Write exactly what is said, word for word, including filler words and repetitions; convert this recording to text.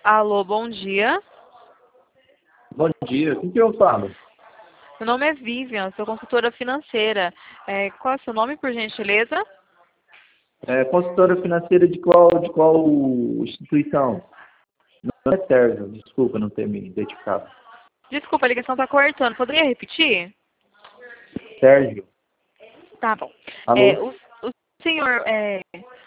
Alô, bom dia. Bom dia, com que eu falo? Meu nome é Vivian, sou consultora financeira. É, qual é o seu nome, por gentileza? É consultora financeira de qual, de qual instituição? Não é Sérgio, desculpa não ter me identificado. Desculpa, a ligação está cortando. Poderia repetir? Sérgio, Tá bom. É, alô? o, o senhor é,